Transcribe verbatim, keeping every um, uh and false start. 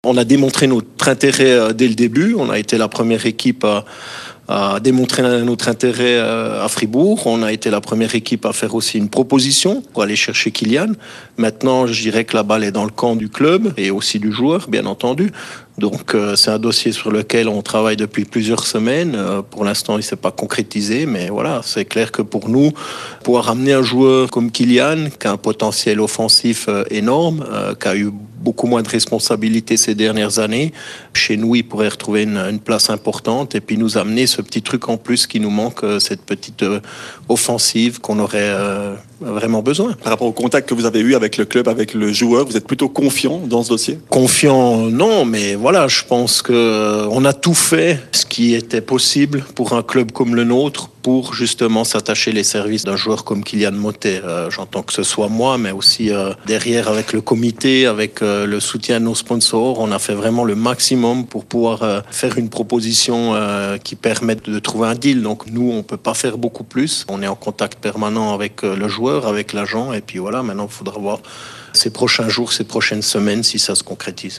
On a démontré notre intérêt dès le début. On a été la première équipe à, à démontrer notre intérêt à Fribourg. On a été la première équipe à faire aussi une proposition pour aller chercher Kylian. Maintenant, je dirais que la balle est dans le camp du club et aussi du joueur, bien entendu. Donc euh, c'est un dossier sur lequel on travaille depuis plusieurs semaines. Euh, pour l'instant, il ne s'est pas concrétisé, mais voilà, c'est clair que pour nous, pouvoir amener un joueur comme Kylian, qui a un potentiel offensif euh, énorme, euh, qui a eu beaucoup moins de responsabilités ces dernières années, chez nous, il pourrait retrouver une, une place importante et puis nous amener ce petit truc en plus qui nous manque, euh, cette petite euh, offensive qu'on aurait euh, vraiment besoin. Par rapport au contact que vous avez eu avec le club, avec le joueur, vous êtes plutôt confiant dans ce dossier? Confiant, non, mais voilà, je pense que on a tout fait ce qui était possible pour un club comme le nôtre pour justement s'attacher les services d'un joueur comme Kylian Mottet. Euh, j'entends que ce soit moi, mais aussi euh, derrière avec le comité, avec euh, le soutien de nos sponsors, on a fait vraiment le maximum pour pouvoir euh, faire une proposition euh, qui permette de trouver un deal. Donc nous, on peut pas faire beaucoup plus. On est en contact permanent avec euh, le joueur, avec l'agent, et puis voilà, maintenant il faudra voir ces prochains jours, ces prochaines semaines si ça se concrétise.